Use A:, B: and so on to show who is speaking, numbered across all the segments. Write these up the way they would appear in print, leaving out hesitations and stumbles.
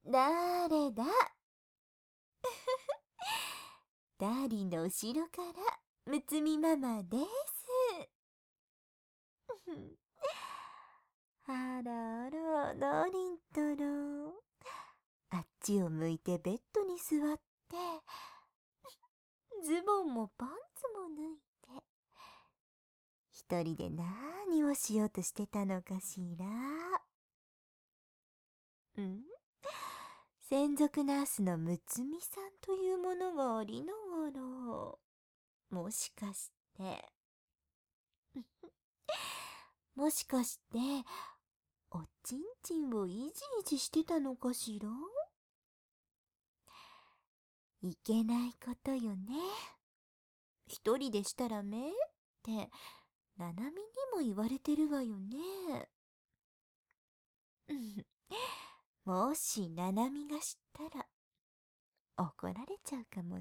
A: 誰だ？ダーリンの後ろからむつみママです。あらあら、ダーリンったら。あっちを向いてベッドに座って、ズボンもパンツも脱いで、一人で何をしようとしてたのかしら。専属ナースのむつみさんというものがありながら、もしかして、もしかして、おちんちんをいじいじしてたのかしら？いけないことよね。一人でしたらめって、ななみにも言われてるわよね。もしななみが知ったら、怒られちゃうかもね。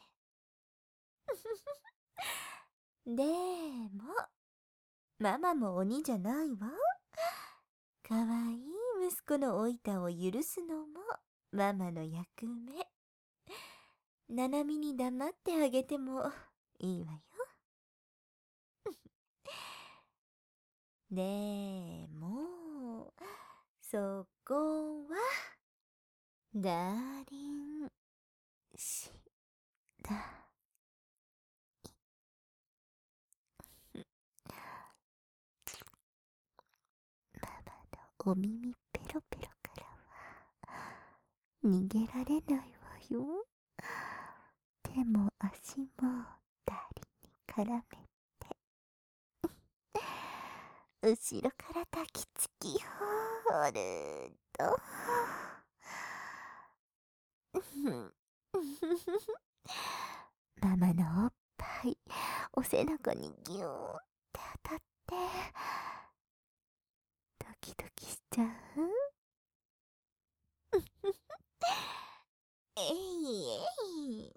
A: でも、ママも鬼じゃないわ。かわいい息子のおいたを許すのもママの役目。ななみに黙ってあげてもいいわよ。でも、そこは、ダーリンしだ。ママのお耳ペロペロからは逃げられないわよ。手も足もダーリンに絡めて、後ろから抱きつきホると、ママのおっぱいお背中にギューって当たってドキドキしちゃう。えいえい。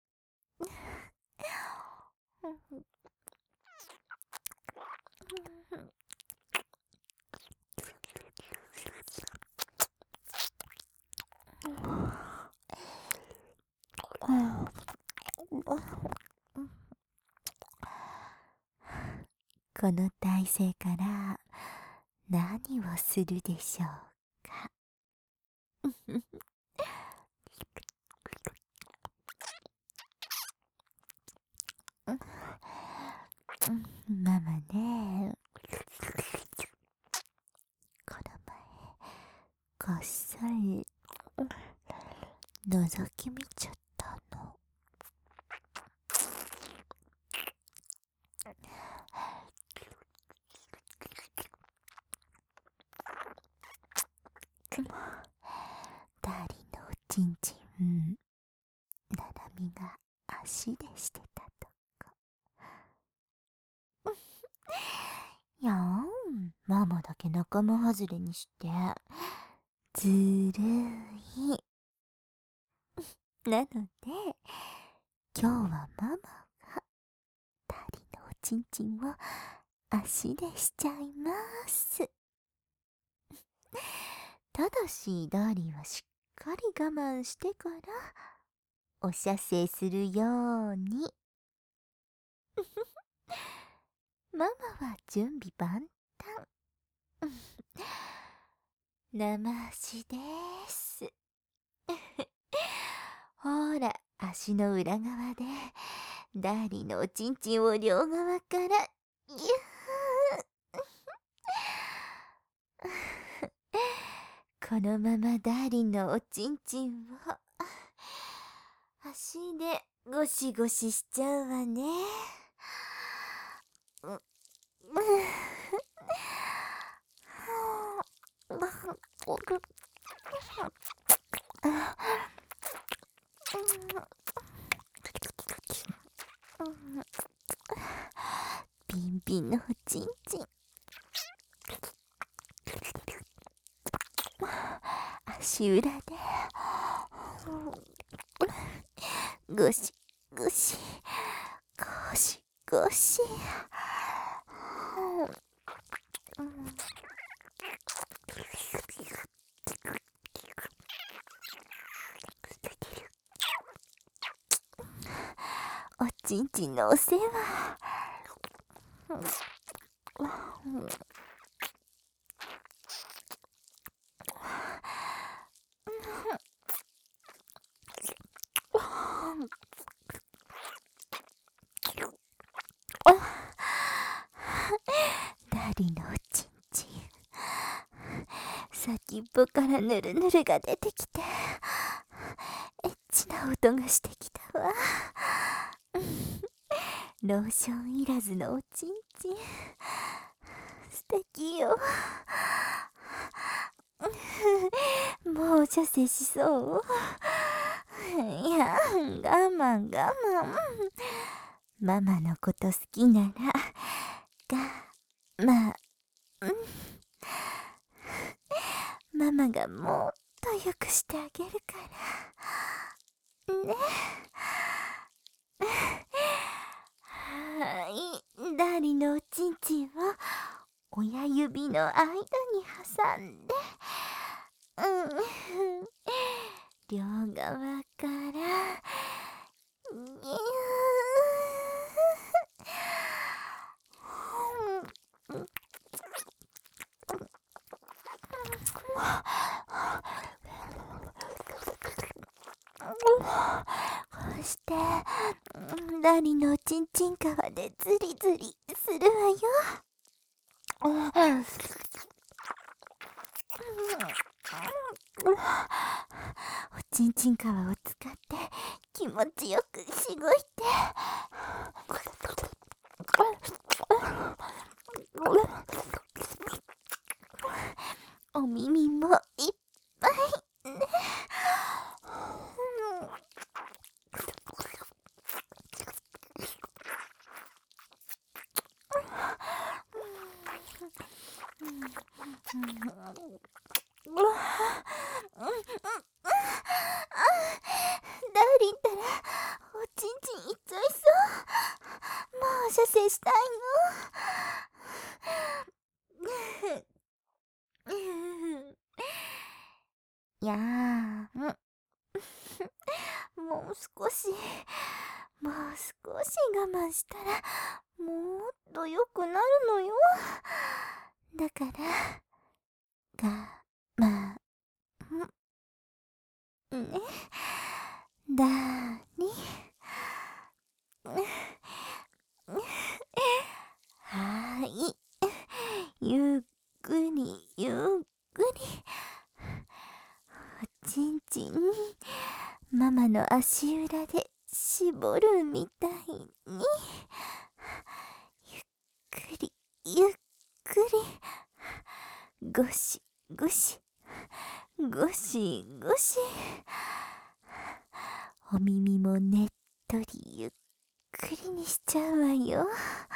A: この体勢から何をするでしょうか。ママね、この前こっそり覗き見ちゃったの。ダーリンのおちんちん、ななみが足でしてたとこ。やん、ママだけ仲間外れにして、ずるい。なので、今日はママがダーリンのおちんちんを足でしちゃいます。ただし、ダーリンはしっかり我慢してから、お射精するように。ママは準備万端。生足です。ほら、足の裏側で、ダーリンのおちんちんを両側から、このままダーリンのおちんちんを、足でゴシゴシしちゃうわね。ピンピンのおちんちん。足裏でゴシゴシゴシゴシ。 ちんちんのお世話。ダリのおちんちん、先っぽからぬるぬるが出てきて、エッチな音がしてきたわ。ローションいらずのおちんちん、素敵よ。もう射精しそう。いや、我慢我慢。ママのこと好きならまあ、ママがもっとよくしてあげるからね。はい、ダーリンのおちんちんを親指の間に挟んで、両側からこうして、ダーリンのおちんちん皮でズリズリするわよ。おちんちん皮を使って気持ちよくしごいて、お耳もいっぱいね。ダーリンったらおちんちんいっちゃいそう。もう射精したいの。いやー、もう少し我慢したらもっと良くなるのよ。だから我慢ね、だーに。はーい、ゆっくりゆっくり。おちんちんママの足裏で絞るみたいに、ゆっくりゆっくり、ゴシゴシゴシゴシ。お耳もねっとりゆっくりにしちゃうわよ。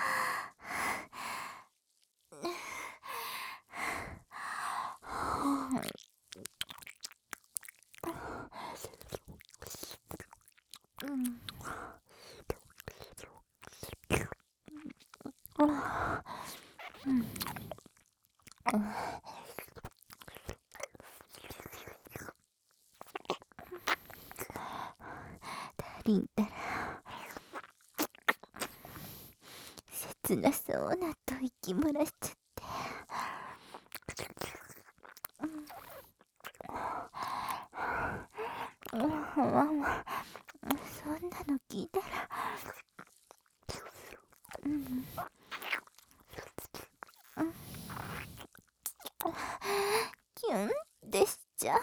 A: ダーリンったら切なそうな吐息漏らしちゃって、そんなの聞いたらキュンってしちゃう。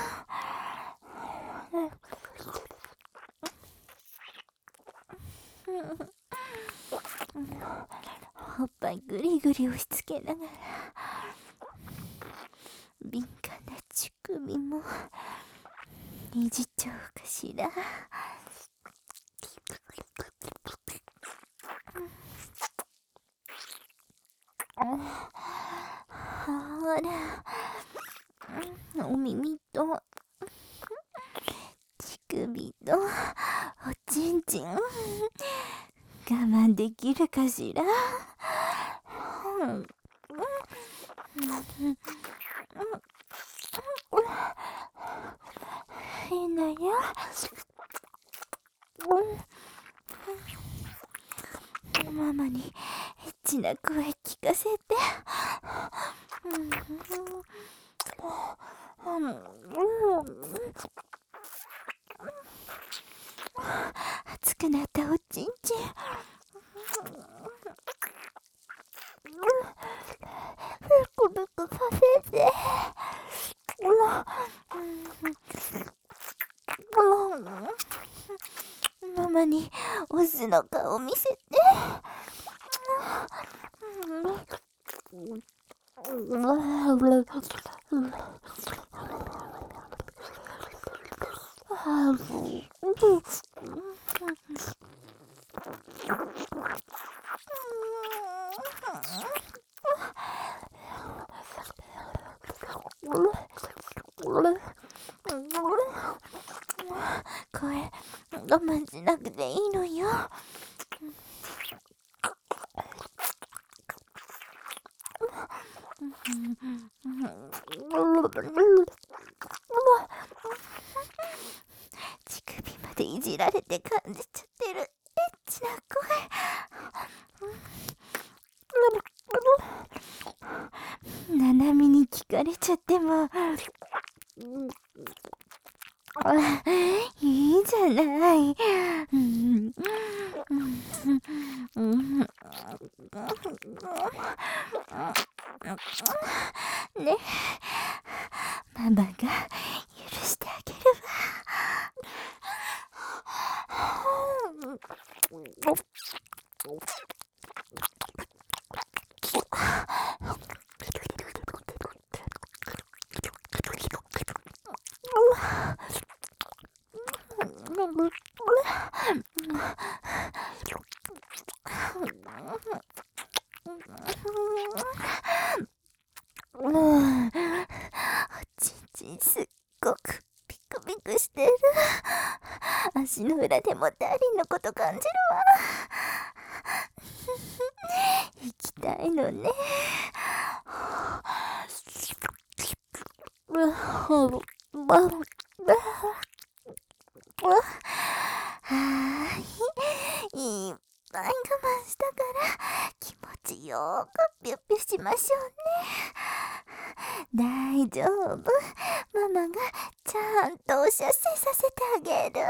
A: おっぱいぐりぐり押し付けながら、敏感な乳首もいじっちゃおうかしら。ほら、お耳と乳首とおちんちん、我慢できるかしら。変だよ。 マにエッチな声聞かせて。熱くなったおちんちん。ブクブクさせて。ママにオスの顔見せて。声我慢しなくていいのよ。乳首までいじられて感じちゃってるエッチな声。ななみに聞かれちゃってもいいじゃない。ね、ママが許してあげるわ。おちんちんすっごくピクピクしてる。足の裏でもダーリンのこと感じるわ。行きたいのね。いっぱい我慢したから気持ちよくピュッピュしましょうね。大丈夫、ママがちゃんとお射精させてあげる。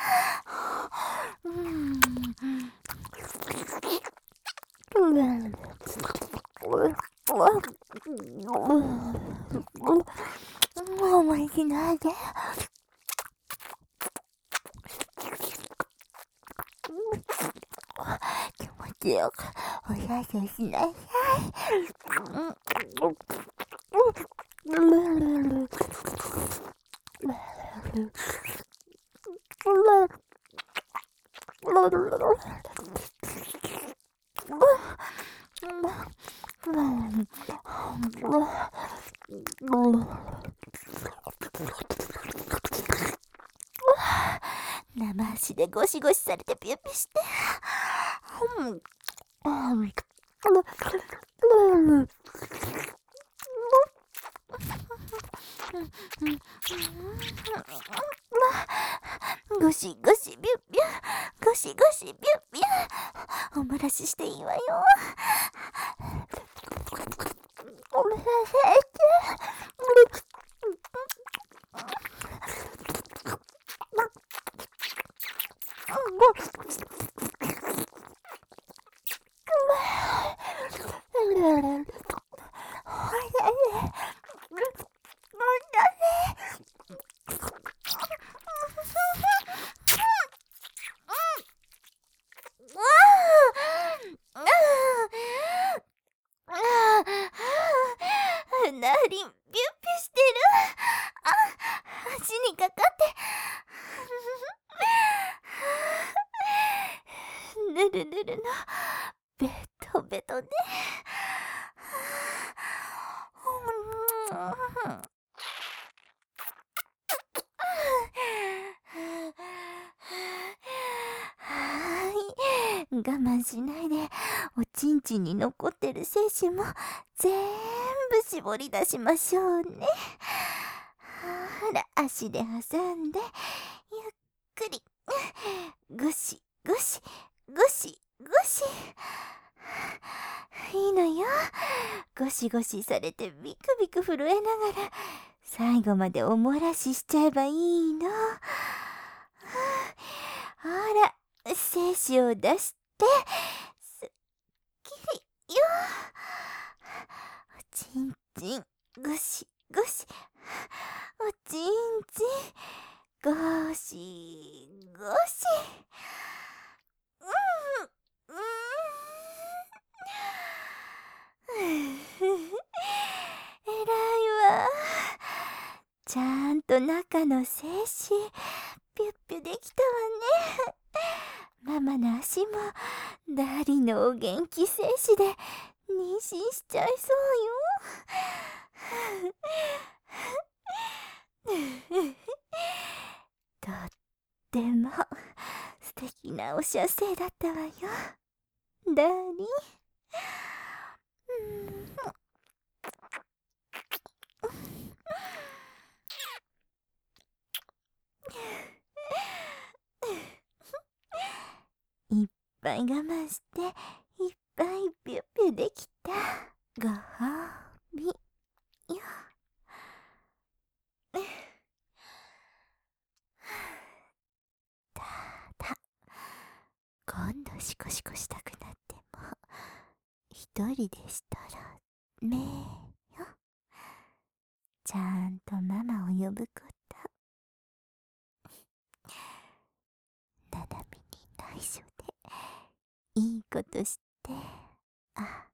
A: 思い切ないで。気持ちよくお射精しなさい。生足でゴシゴシされてピュッピュして。ゴシゴシビュッビュ、ゴシゴシビュッビュ、お漏らししていいわよ。お漏らして。ダーリン、ビュッビュしてる。足にかかって。ぬるぬるのベトベトね。我慢しないでおちんちんに残ってる精子も全部絞り出しましょうね。ほら、足で挟んでゆっくりゴシゴシゴシし。いいのよ。ゴシゴシされてビクビク震えながら、最後までおもらししちゃえばいいの。ほら、精子を出して、すっきりよ。おちんちん、ゴシゴシ。おちんちん、ゴシゴシ。うん、うん。えらいわ。ちゃんと中の精子、ピュッピュできたわね。ママの足も、ダーリンのお元気精子で、妊娠しちゃいそうよ。とっても素敵なお射精だったわよ、ダーリン。いっぱい我慢して、いっぱいピュッピュできた。ご褒美よ。ただ、今度シコシコしたくなっても、一人でしたら、めよ。ちゃんとママを呼ぶこと。ななみに内緒で、いいことして、あ